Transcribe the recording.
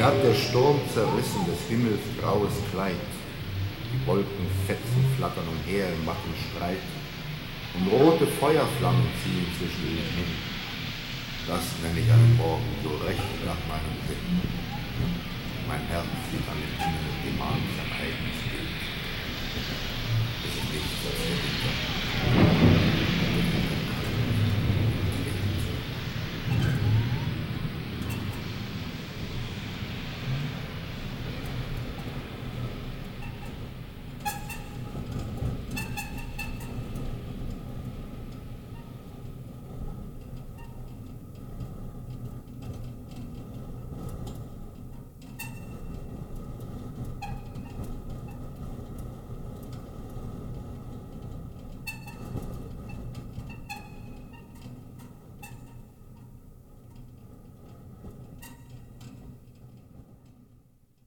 hat der Sturm zerrissen des Himmels graues Kleid. Die Wolkenfetzen flattern umher im matten Streit. Und rote Feuerflammen ziehen zwischen ihnen hin. Das nenne ich einen Morgen so recht nach meinem Sinn. Mein Herz sieht an den Himmel und gemahnt sein eigenes Bild. Es ist nichts als der Winter.